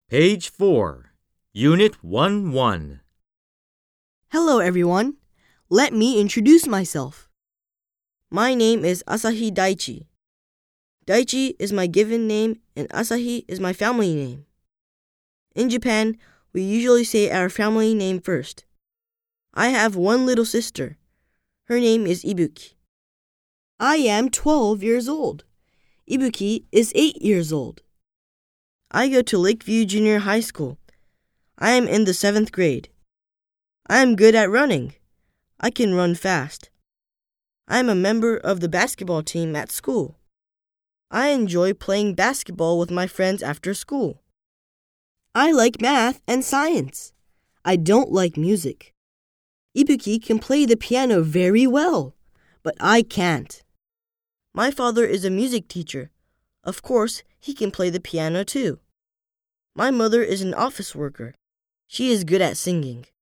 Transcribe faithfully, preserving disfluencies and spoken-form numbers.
Page four, Unit one one. Hello, everyone. Let me introduce myself. My name is Asahi Daichi. Daichi is my given name and Asahi is my family name. In Japan, we usually say our family name first. I have one little sister. Her name is Ibuki. I am twelve years old. Ibuki is eight years old. I go to Lakeview Junior High School. I am in the seventh grade. I am good at running. I can run fast. I am a member of the basketball team at school. I enjoy playing basketball with my friends after school. I like math and science. I don't like music. Ibuki can play the piano very well, but I can't. My father is a music teacher. Of course, he can play the piano too. My mother is an office worker. She is good at singing.